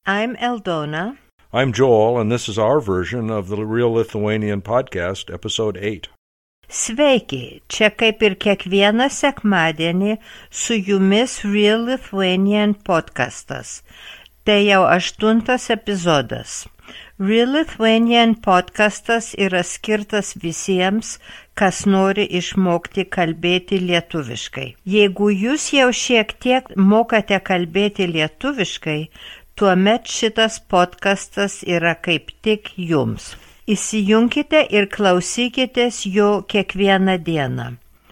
I'm Eldona. I'm Joel, and this is our version of the Real Lithuanian Podcast, Episode 8. Sveiki, čia kaip ir kiekvieną sekmadienį su jumis Real Lithuanian Podcastas. Tai jau 8 epizodas. Real Lithuanian Podcastas yra skirtas visiems, kas nori išmokti kalbėti lietuviškai. Jeigu jūs jau šiek tiek mokate kalbėti lietuviškai, tuomet šitas podcastas yra kaip tik jums. Įsijunkite ir klausykitės jo kiekvieną dieną.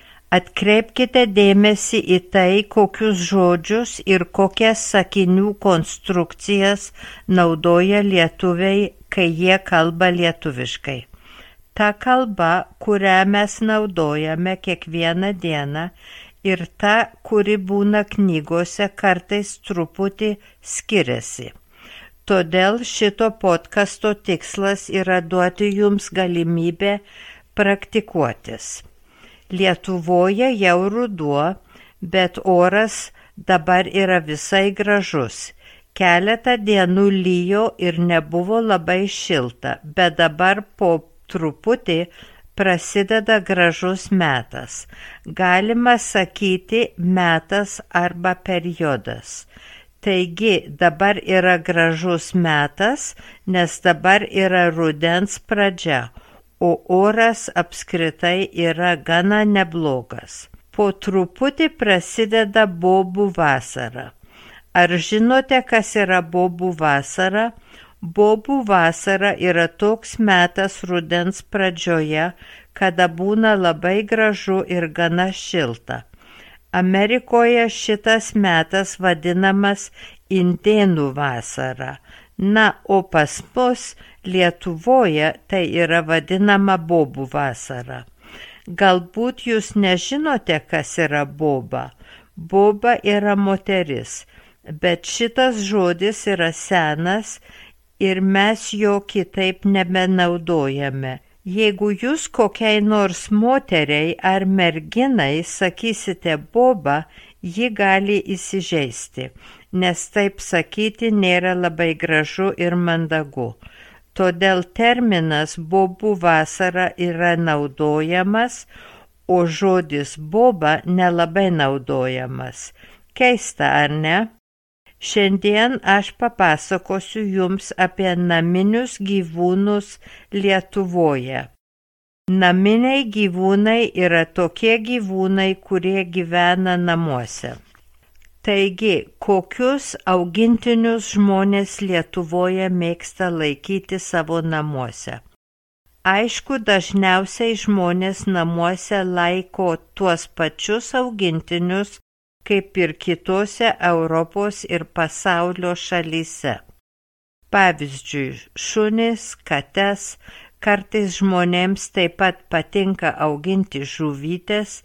Atkreipkite dėmesį į tai, kokius žodžius ir kokias sakinių konstrukcijas naudoja lietuviai, kai jie kalba lietuviškai. Ta kalba, kurią mes naudojame kiekvieną dieną, ir ta, kuri būna knygose, kartais truputį skiriasi. Todėl šito podcasto tikslas yra duoti jums galimybę praktikuotis. Lietuvoje jau ruduo, bet oras dabar yra visai gražus. Keletą dienų lijo ir nebuvo labai šilta, bet dabar po truputį prasideda gražus metas. Galima sakyti metas arba periodas. Taigi dabar yra gražus metas, nes dabar yra rudens pradžia, o oras apskritai yra gana neblogas. Po truputį prasideda bobų vasara. Ar žinote, kas yra bobų vasara? Bobų vasara yra toks metas rudens pradžioje, kada būna labai gražu ir gana šilta. Amerikoje šitas metas vadinamas indėnų vasara. Na, o pas mus Lietuvoje tai yra vadinama bobų vasara. Galbūt jūs nežinote, kas yra boba. Boba yra moteris, bet šitas žodis yra senas ir mes jo kitaip nebenaudojame. Jeigu jūs kokiai nors moteriai ar merginai sakysite boba, ji gali įsižeisti, nes taip sakyti nėra labai gražu ir mandagu. Todėl terminas bobų vasara yra naudojamas, o žodis boba nelabai naudojamas. Keista, ar ne? Šiandien aš papasakosiu jums apie naminius gyvūnus Lietuvoje. Naminiai gyvūnai yra tokie gyvūnai, kurie gyvena namuose. Taigi, kokius augintinius žmonės Lietuvoje mėgsta laikyti savo namuose? Aišku, dažniausiai žmonės namuose laiko tuos pačius augintinius, kaip ir kitose Europos ir pasaulio šalyse. Pavyzdžiui, šunis, kates, kartais žmonėms taip pat patinka auginti žuvytes,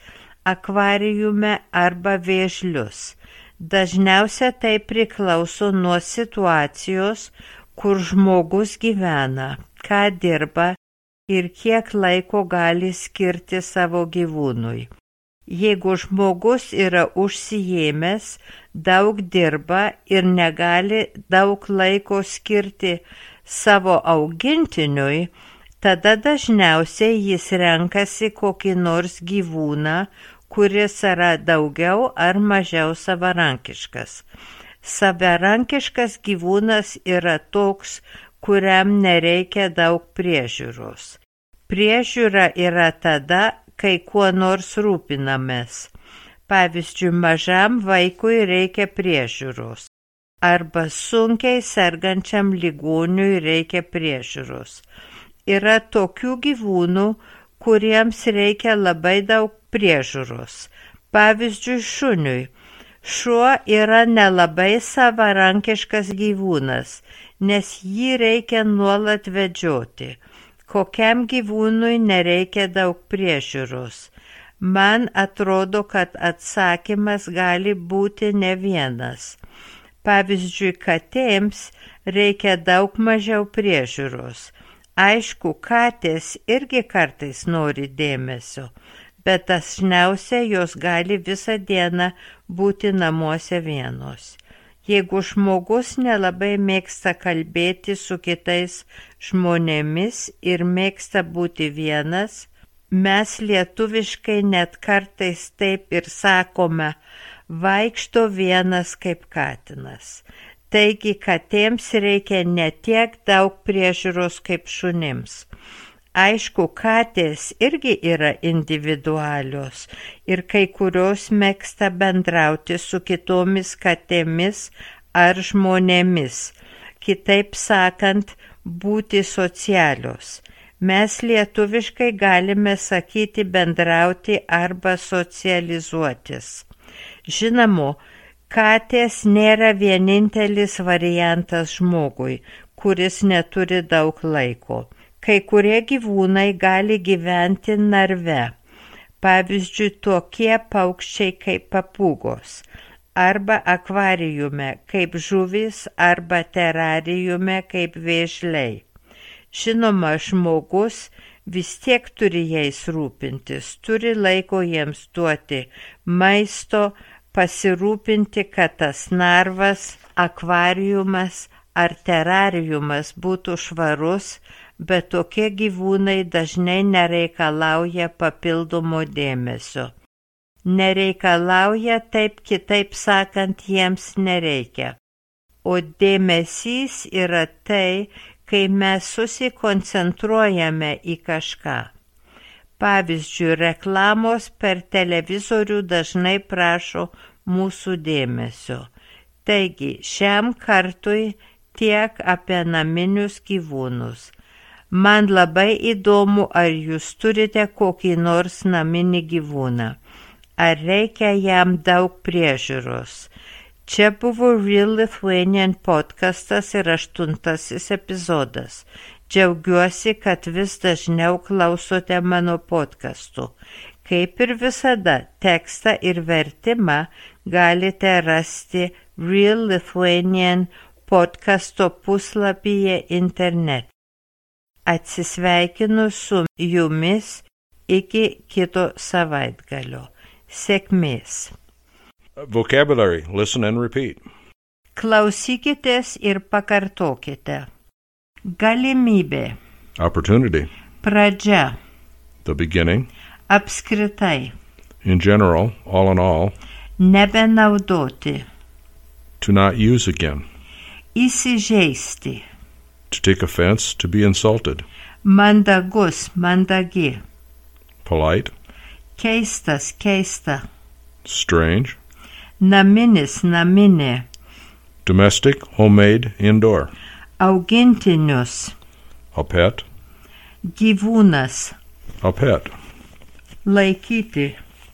akvariume arba vėžlius. Dažniausia tai priklauso nuo situacijos, kur žmogus gyvena, ką dirba ir kiek laiko gali skirti savo gyvūnui. Jeigu žmogus yra užsiėmęs, daug dirba ir negali daug laiko skirti savo augintiniui, tada dažniausiai jis renkasi kokį nors gyvūną, kuris yra daugiau ar mažiau savarankiškas. Savarankiškas gyvūnas yra toks, kuriam nereikia daug priežiūros. Priežiūra yra tada, kai kuo nors rūpinamės. Pavyzdžiui, mažam vaikui reikia priežiūros. Arba sunkiai sergančiam ligoniui reikia priežiūros. Yra tokių gyvūnų, kuriems reikia labai daug priežiūros. Pavyzdžiui, šuniui. Šuo yra nelabai savarankiškas gyvūnas, nes jį reikia nuolat vedžioti. Kokiam gyvūnui nereikia daug priežiūros? Man atrodo, kad atsakymas gali būti ne vienas. Pavyzdžiui, katėms reikia daug mažiau priežiūros. Aišku, katės irgi kartais nori dėmesio, bet dažniausiai jos gali visą dieną būti namuose vienos. Jeigu žmogus nelabai mėgsta kalbėti su kitais žmonėmis ir mėgsta būti vienas, mes lietuviškai net kartais taip ir sakome, vaikšto vienas kaip katinas. Taigi katėms reikia ne tiek daug priežiūros kaip šunims. Aišku, katės irgi yra individualios ir kai kurios mėgsta bendrauti su kitomis katėmis ar žmonėmis, kitaip sakant, būti socialios. Mes lietuviškai galime sakyti bendrauti arba socializuotis. Žinoma, katės nėra vienintelis variantas žmogui, kuris neturi daug laiko. Kai kurie gyvūnai gali gyventi narve, pavyzdžiui, tokie paukščiai kaip papūgos, arba akvariume kaip žuvys, arba terariume kaip vėžliai. Žinoma, žmogus vis tiek turi jais rūpintis, turi laiko jiems duoti maisto, pasirūpinti, kad tas narvas, akvariumas ar terariumas būtų švarus, bet tokie gyvūnai dažnai nereikalauja papildomo dėmesio. Nereikalauja, taip kitaip sakant, jiems nereikia. O dėmesys yra tai, kai mes susikoncentruojame į kažką. Pavyzdžiui, reklamos per televizorių dažnai prašo mūsų dėmesio. Taigi, šiam kartui tiek apie naminius gyvūnus. Man labai įdomu, ar jūs turite kokį nors naminį gyvūną. Ar reikia jam daug priežiūros? Čia buvo Real Lithuanian podcastas ir 8 epizodas. Džiaugiuosi, kad vis dažniau klausote mano podcastų. Kaip ir visada, tekstą ir vertimą galite rasti Real Lithuanian podcasto puslapyje internete. Atsisveikinu su jumis iki kito savaitgalio. Sėkmės. Vocabulary. Listen and repeat. Klausykitės ir pakartokite. Galimybė. Opportunity. Pradžia. The beginning. Apskritai. In general, all in all. Nebenaudoti. To not use again. Įsižeisti. To take offense, to be insulted. Mandagus, mandagi. Polite. Keistas, keista. Strange. Naminis, naminė. Domestic, homemade, indoor. Augintinius. A pet. Gyvūnas. A pet. Laikyti.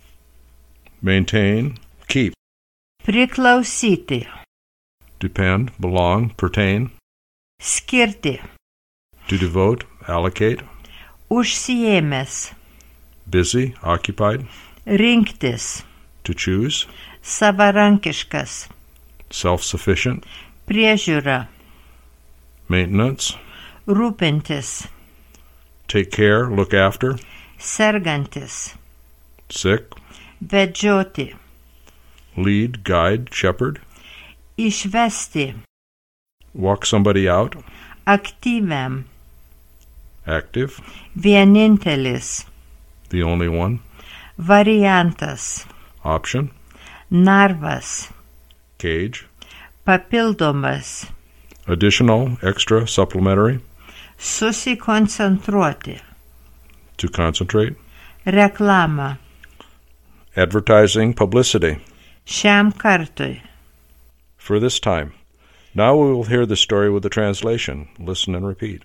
Maintain, keep. Priklausyti. Depend, belong, pertain. Skirti. To devote, allocate. Užsiėmęs. Busy, occupied. Rinktis. To choose. Savarankiškas. Self-sufficient. Priežiūra. Maintenance. Rūpintis. Take care, look after. Sergantis. Sick. Vedžioti. Lead, guide, shepherd. Išvesti. Walk somebody out. Aktyviam. Active. Vienintelis. The only one. Variantas. Option. Narvas. Cage. Papildomas. Additional, extra, supplementary. Susikoncentruoti. To concentrate. Reklama. Advertising, publicity. Šiam kartui. For this time. Now we will hear the story with the translation. Listen and repeat.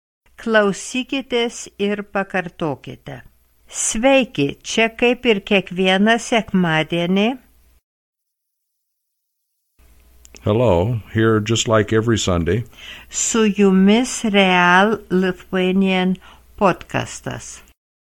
Klausykitės ir pakartokite. Sveiki, čia kaip ir kiekvieną sekmadienį. Hello, here just like every Sunday. Su jumis Real Lithuanian podcastas.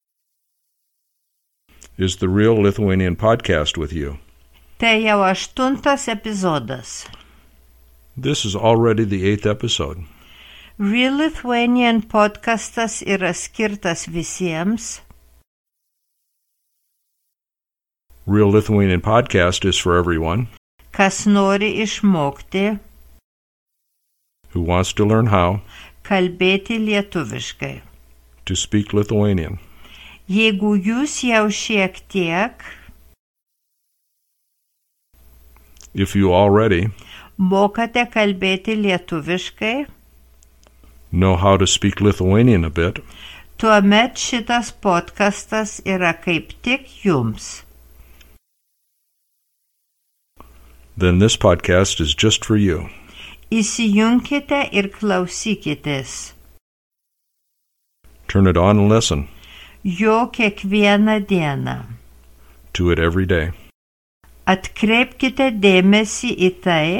Is the Real Lithuanian podcast with you? Tai jau 8 epizodas. This is already the 8th episode. Real Lithuanian podcastas yra skirtas visiems. Real Lithuanian podcast is for everyone. kas nori išmokti, who wants to learn how kalbėti lietuviškai. to speak Lithuanian. Jeigu jūs jau šiek tiek If you already mokate kalbėti lietuviškai, know how to speak Lithuanian a bit, tuomet šitas podcastas yra kaip tik jums. then this podcast is just for you. Įsijunkite ir klausykitės. Turn it on and listen Jo kiekvieną dieną. to it every day. Atkreipkite dėmesį į tai,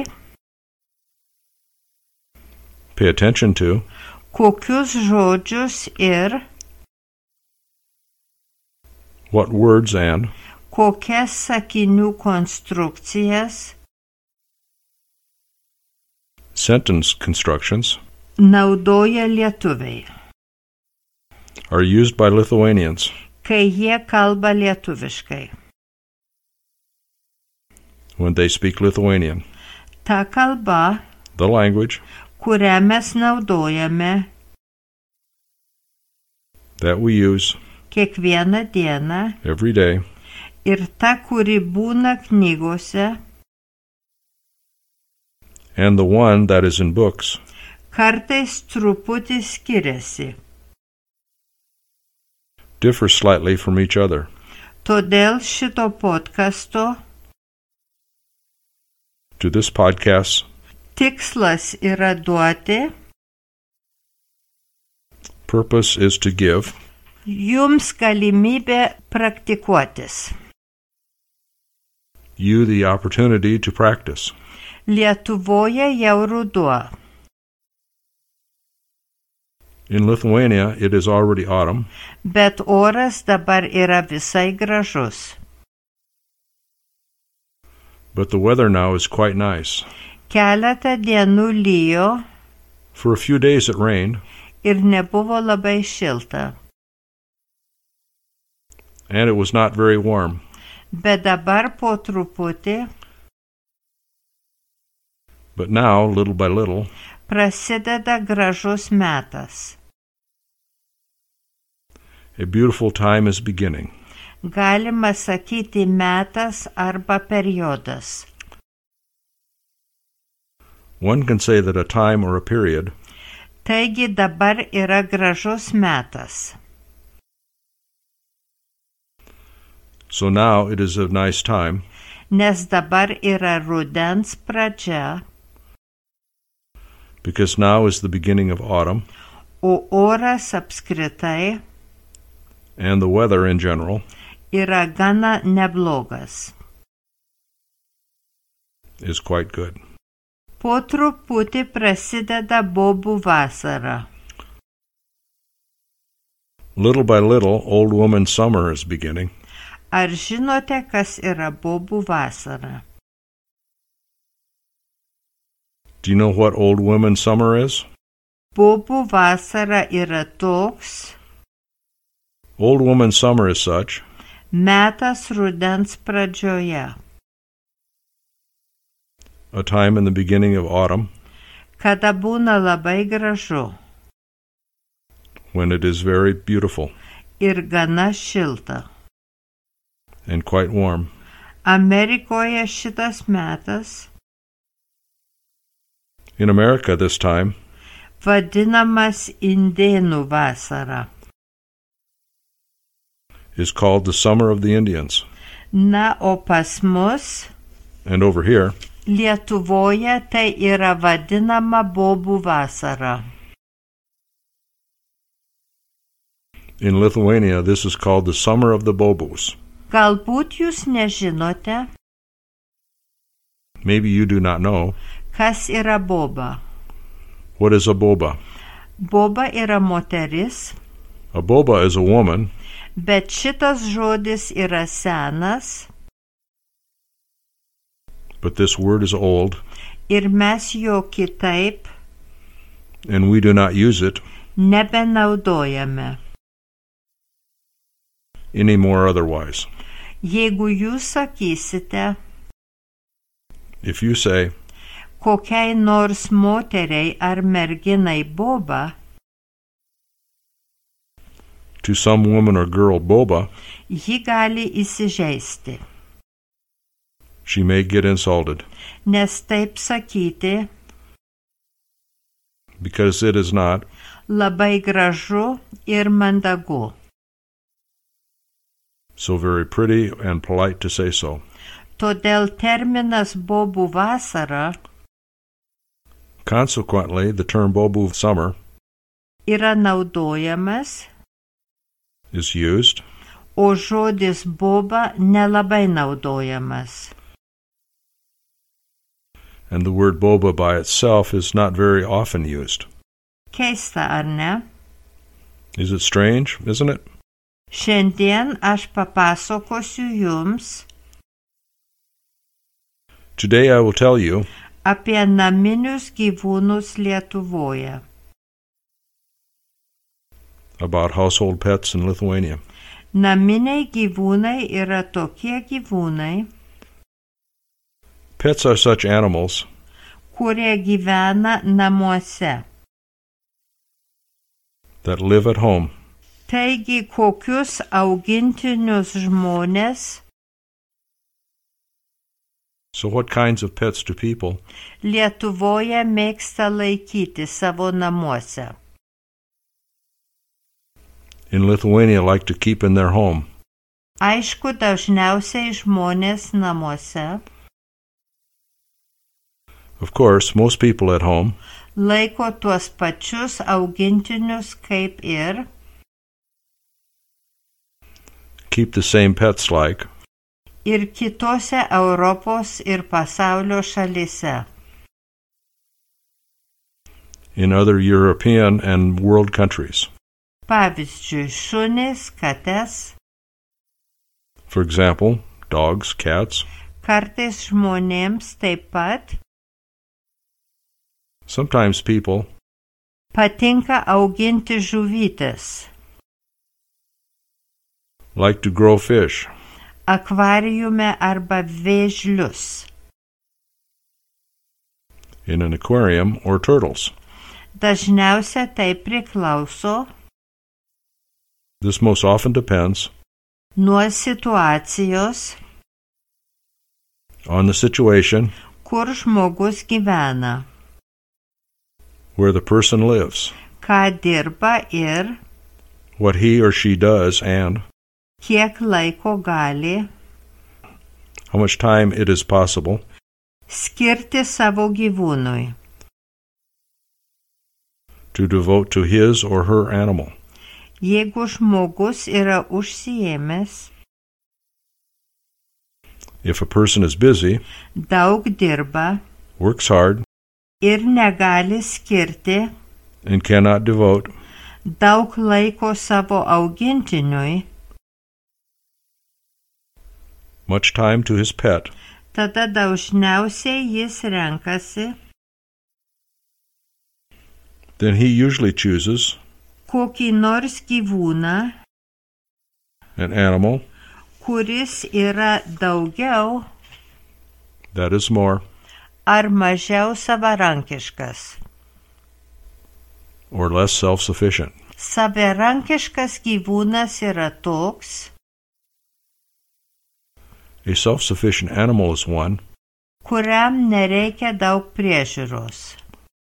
Pay attention to kokius žodžius ir what words and kokias sakinių konstrukcijas sentence constructions naudoja lietuviai, are used by Lithuanians kai jie kalba lietuviškai. when they speak Lithuanian. Ta kalba, The language kurią mes naudojame that we use kiekvieną dieną every day ir ta, kuri būna knygose, and the one that is in books kartais truputį skiriasi. differ slightly from each other. Todėl šito podcasto To this podcast, tikslas yra duoti purpose is to give jums galimybę praktikuotis. you the opportunity to practice. Lietuvoje jau ruduo. In Lithuania, it is already autumn, Bet oras dabar yra visai gražus. but the weather now is quite nice. Keletą dienų lijo For a few days it rained, ir nebuvo labai šilta. and it was not very warm. Bet dabar po truputį But now, little by little, prasideda gražus metas. a beautiful time is beginning. Galima sakyti metas arba periodas. One can say that a time or a period Taigi dabar yra gražus metas. So now it is a nice time, Nes dabar yra rudens pradžia, because now is the beginning of autumn, o oras apskritai and the weather in general yra gana neblogas. is quite good. Po truputį prasideda bobų vasara. Little by little, old woman summer is beginning. Ar žinote, kas yra bobų vasara? Do you know what old woman summer is? Bobų vasara yra toks Old woman summer is such metas rudens pradžioje, a time in the beginning of autumn kada būna labai gražu when it is very beautiful ir gana šilta. and quite warm. Amerikoje šitas metas In America this time vadinamas indėnų vasara. is called the summer of the Indians. Na, o pas mus And over here, Lietuvoje tai yra vadinama bobų vasara. in Lithuania, this is called the summer of the Bobos. Galbūt jūs nežinote, Maybe you do not know. kas yra boba. What is a boba? Boba yra moteris, A boba is a woman, bet šitas žodis yra senas but this word is old, ir mes jo kitaip and we do not use it nebenaudojame. any more otherwise. Jeigu jūs sakysite, If you say, kokiai nors moteriai ar merginai boba, to some woman or girl boba, ji gali įsižeisti. she may get insulted, Nes taip sakyti because it is not, labai gražu ir mandagu. so very pretty and polite to say so. Todėl terminas bobų vasara Consequently, the term bobu summer yra naudojamas, is used, o žodis boba nelabai naudojamas. and the word boba by itself is not very often used. Keista, ar ne? Is it strange, isn't it? Šiandien aš papasakosiu jums Today I will tell you apie naminius gyvūnus Lietuvoje. about household pets in Lithuania. Naminiai gyvūnai yra tokie gyvūnai, Pets are such animals kurie gyvena namuose. that live at home. Taigi, kokius augintinius žmonės So what kinds of pets do people Lietuvoje mėgsta laikyti savo namuose? in Lithuania like to keep in their home? Aišku, dažniausiai žmonės namuose Of course, most people at home laiko tuos pačius augintinius kaip ir keep the same pets like ir kitose Europos ir pasaulio šalyse. in other European and world countries. Pavyzdžiui, šunys, kates, For example, dogs, cats. kartais žmonėms taip pat Sometimes people patinka auginti žuvytes, like to grow fish akvariume arba vėžlius. in an aquarium or turtles. Dažniausia tai priklauso This most often depends nuo situacijos, on the situation kur žmogus gyvena, where the person lives, ką dirba ir what he or she does, and kiek laiko gali how much time it is possible skirti savo gyvūnui. to devote to his or her animal. Jeigu žmogus yra užsiėmęs, If a person is busy, daug dirba works hard, ir negali skirti and cannot devote daug laiko savo augintiniui, much time to his pet, tada dažniausiai jis renkasi then he usually chooses kokį nors gyvūną, an animal kuris yra daugiau that is more ar mažiau savarankiškas. or less self-sufficient. Savarankiškas gyvūnas yra toks, A self-sufficient animal is one kuriam nereikia daug priežiūros.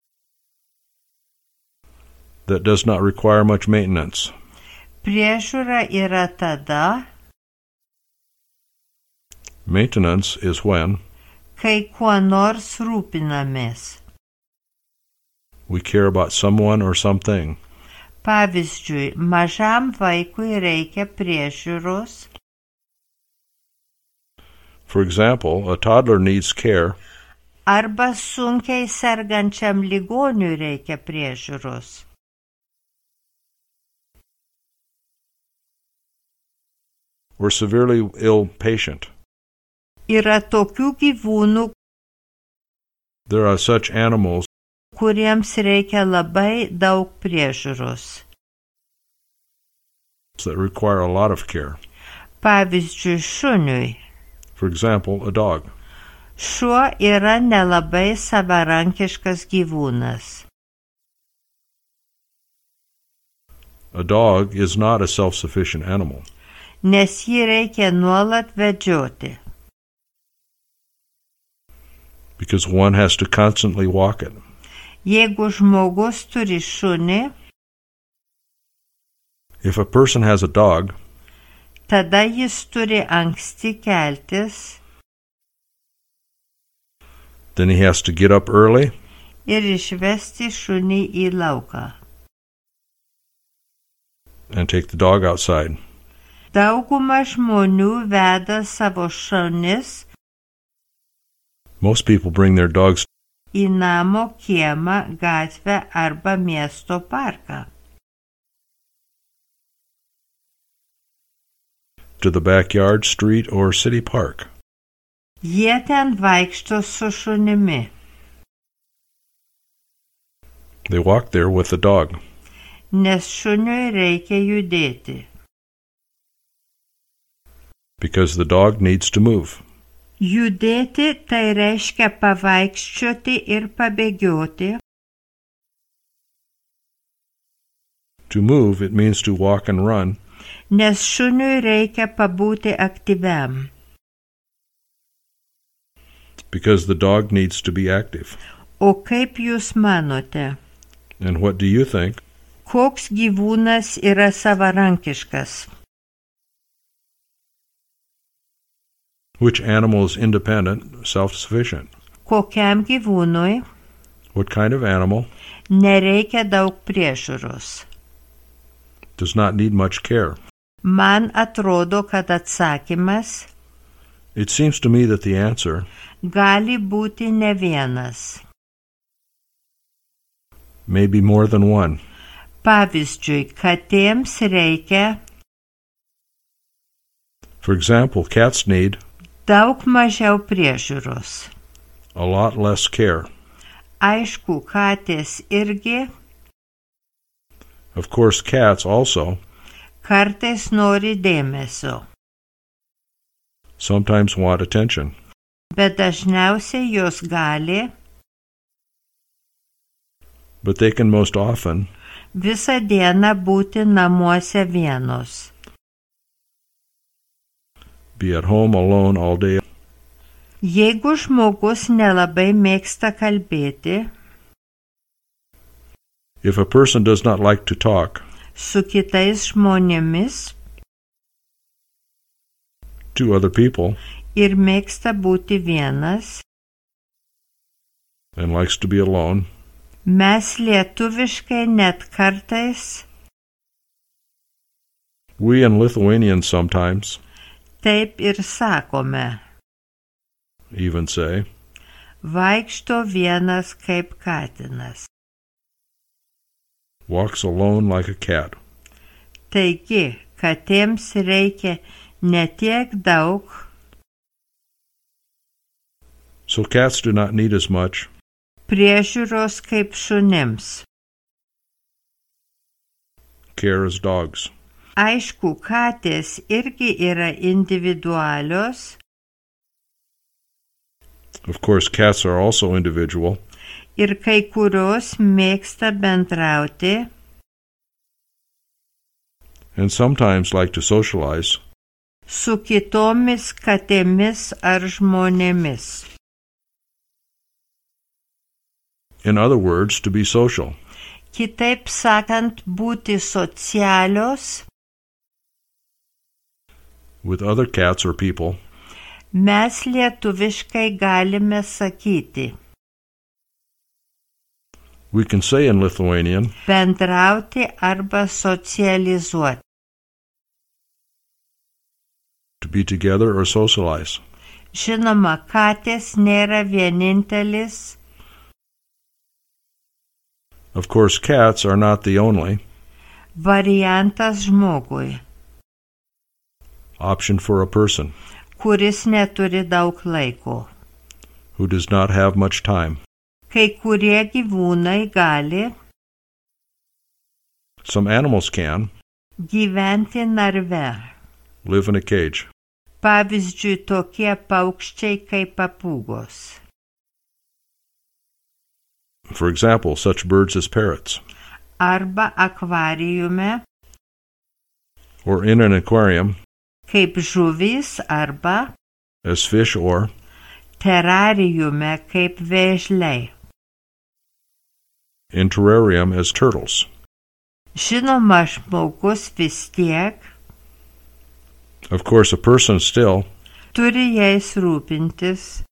that does not require much maintenance. Priežiūra yra tada, Maintenance is when kai kuo nors rūpinamės. we care about someone or something. Pavyzdžiui, mažam vaikui reikia priežiūros, For example, a toddler needs care, arba sunkiai sergančiam ligoniui reikia priežiūros. or severely ill patient. Yra tokių gyvūnų, There are such animals kuriems reikia labai daug priežiūros. that require a lot of care. Pavyzdžiui, šuniui. For example, a dog. Šuo yra nelabai savarankiškas gyvūnas. A dog is not a self-sufficient animal. Nes jį reikia nuolat vedžioti. Because one has to constantly walk it. Jeigu žmogus turi šunį, If a person has a dog, tada jis turi anksti keltis then he has to get up early ir išvesti šunį į lauką. and take the dog outside. Dauguma žmonių veda savo šunis Most people bring their dogs į namo kiemą, gatvę arba miesto parką. to the backyard, street, or city park. Jie ten vaikšto su šunimi. They walk there with the dog. Nes šuniui reikia judėti. Because the dog needs to move. Judėti tai reiškia pavaikščioti ir pabėgioti. To move, it means to walk and run. Nes šuniui reikia pabūti aktyviam. Because the dog needs to be active. O kaip jūs manote, And what do you think? koks gyvūnas yra savarankiškas? Which animal is independent, self-sufficient? Kokiam gyvūnui What kind of animal nereikia daug priežiūros? does not need much care? Man atrodo, kad atsakymas It seems to me that the answer gali būti ne vienas. may be more than one. Pavyzdžiui, katėms reikia For example, cats need daug mažiau priežiūros. a lot less care. Aišku, katės irgi Of course, cats also kartais nori dėmesio, sometimes want attention, bet dažniausiai jos gali but they can most often visą dieną būti namuose vienos. be at home alone all day. Jeigu žmogus nelabai mėgsta kalbėti If a person does not like to talk su kitais žmonėmis to other people ir mėgsta būti vienas, and likes to be alone, mes lietuviškai net kartais we in Lithuanians sometimes taip ir sakome, even say, vaikšto vienas kaip katinas. walks alone like a cat. Taigi, katėms reikia ne tiek daug, So cats do not need as much priežiūros kaip šunims. care as dogs. Aišku, katės irgi yra individualios Of course, cats are also individual, ir kai kurios mėgsta bendrauti and sometimes like to socialize su kitomis katėmis ar žmonėmis. In other words, to be social. Kitaip sakant, būti socialios, With other cats or people, mes lietuviškai galime sakyti we can say in Lithuanian, bendrauti arba socializuoti. to be together or socialize. Žinoma, katės nėra vienintelis Of course, cats are not the only variantas žmogui, option for a person kuris neturi daug laiko. who does not have much time. Kai kurie gyvūnai gali Some animals can gyventi narve, live in a cage, Pavyzdžiui, tokie paukščiai kaip papūgos. For example, such birds as parrots. Arba akvariume, Or in an aquarium, kaip žuvys, arba as fish, or terariume, kaip vėžliai. in terrarium as turtles. Žinoma, žmogus vis tiek Of course, a person still turi jais rūpintis,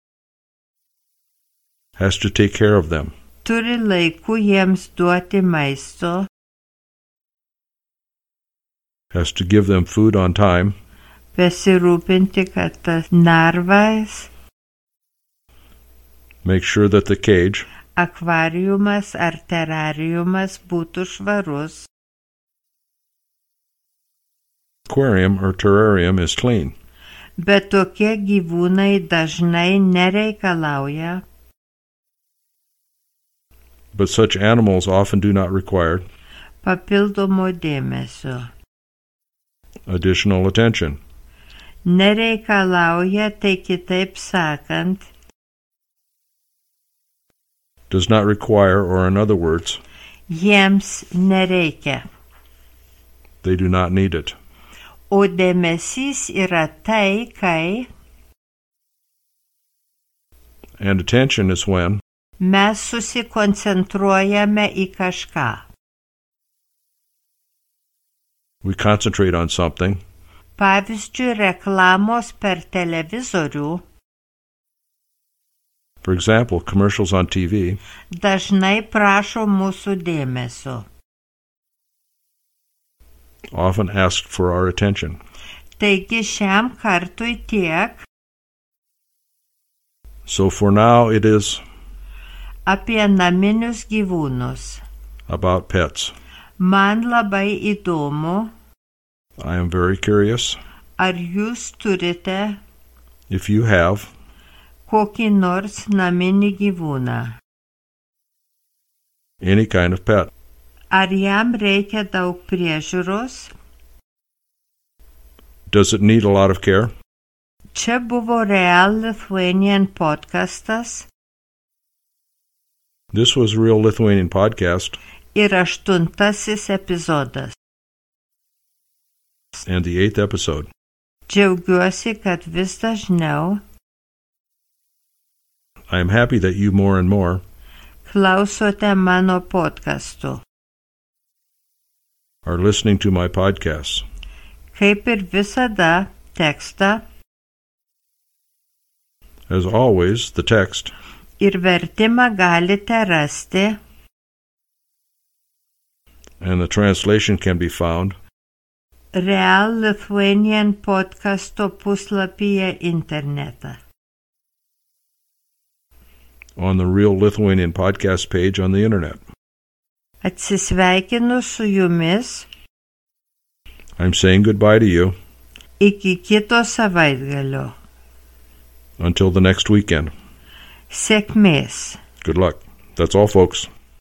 has to take care of them, turi laiku jiems duoti maisto, has to give them food on time, besirūpinti, kad tas narvas, make sure that the cage, akvariumas ar terariumas būtų švarus. aquarium or terrarium is clean. Bet tokie gyvūnai dažnai nereikalauja But such animals often do not require papildomo dėmesio. additional attention. Nereikalauja, tai kitaip sakant, Does not require, or in other words, jiems nereikia. they do not need it. O dėmesys yra tai, kai And attention is when mes susikoncentruojame į kažką. we concentrate on something, Pavyzdžiui, reklamos per televizorių for example, commercials on TV, dažnai prašo mūsų dėmesio. often ask for our attention. Taigi šiam kartui tiek So for now it is apie naminius gyvūnus. about pets. Man labai įdomu, I am very curious. ar jūs turite If you have kokį nors naminį gyvūną. any kind of pet, Ar jam reikia daug priežiūros? does it need a lot of care? Čia buvo Real Lithuanian podcastas This was Real Lithuanian Podcast ir 8 epizodas. and the 8th episode. Džiaugiuosi, kad vis dažniau I am happy that you more and more klausote mano podkastų. are listening to my podcasts. Kaip ir visada, tekstą As always, the text ir vertimą galite rasti and the translation can be found Real Lithuanian podcasto puslapyje internete. on the Real Lithuanian Podcast page on the internet. Atsisveikinu su jumis I'm saying goodbye to you iki kito savaitgalio. until the next weekend. Sėkmės. Good luck. That's all, folks.